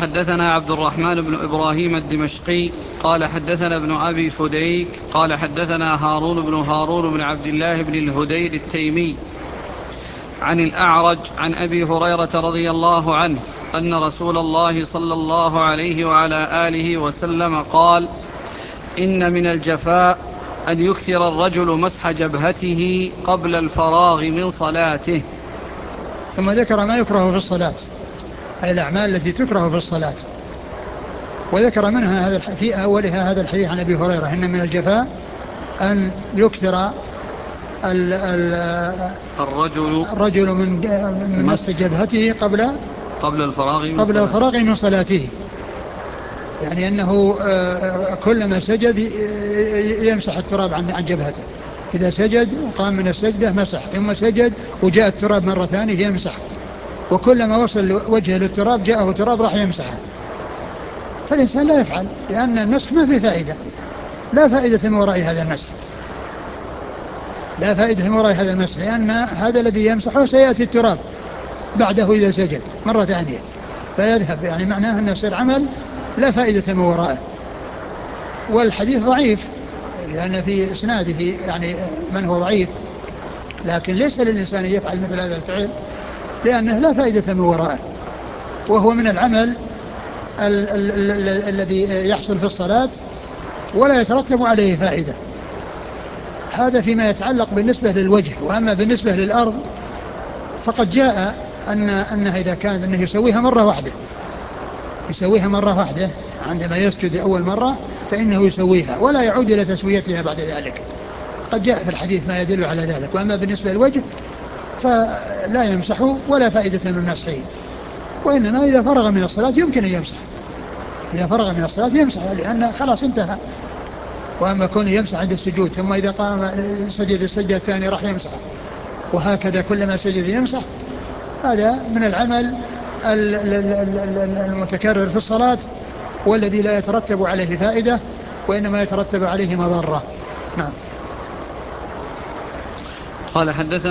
حدثنا عبد الرحمن بن إبراهيم الدمشقي قال حدثنا ابن أبي فديك قال حدثنا هارون بن عبد الله بن الهدير التيمي عن الأعرج عن أبي هريرة رضي الله عنه أن رسول الله صلى الله عليه وعلى آله وسلم قال: إن من الجفاء أن يكثر الرجل مسح جبهته قبل الفراغ من صلاته. ثم ذكر ما يكره في الصلاة، أي الأعمال التي تكره في الصلاة، وذكر منها في أولها هذا الحديث عن أبي هريرة: إن من الجفاء أن يكثر الرجل من مسح جبهته قبل الفراغ من صلاته، يعني أنه كلما سجد يمسح التراب عن جبهته. إذا سجد وقام من السجدة مسح، ثم سجد وجاء التراب مرة ثانية يمسح، وكلما وصل وجهه للتراب جاءه تراب راح يمسحه. فالإنسان لا يفعل، لأن المسح ما فيه فائدة، لا فائدة من وراء هذا المسح، لا فائدة من وراء هذا المسح، لأن هذا الذي يمسحه سيأتي التراب بعده إذا سجد مرة ثانية فيذهب، يعني معناه أنه يصير عمل لا فائدة من وراءه. والحديث ضعيف لأن في إسناده يعني من هو ضعيف، لكن ليس للإنسان يفعل مثل هذا الفعل لأنه لا فائدة من وراءه، وهو من العمل الذي يحصل في الصلاة ولا يترتب عليه فائدة. هذا فيما يتعلق بالنسبة للوجه. وأما بالنسبة للأرض فقد جاء أنها إذا كانت أنه يسويها مرة واحدة عندما يسجد أول مرة فإنه يسويها ولا يعود إلى تسويتها بعد ذلك، قد جاء في الحديث ما يدل على ذلك. وأما بالنسبة للوجه فلا يمسح ولا فائدة من مسحه، وإنما إذا فرغ من الصلاة يمكن أن يمسح، إذا فرغ من الصلاة يمسح لأنه خلاص انتهى. وأما كونه يمسح عند السجود ثم إذا قام سجد السجدة الثانية راح يمسح، وهكذا كلما سجد يمسح، هذا من العمل المتكرر في الصلاة والذي لا يترتب عليه فائدة وإنما يترتب عليه مضرة. نعم. قال حدثنا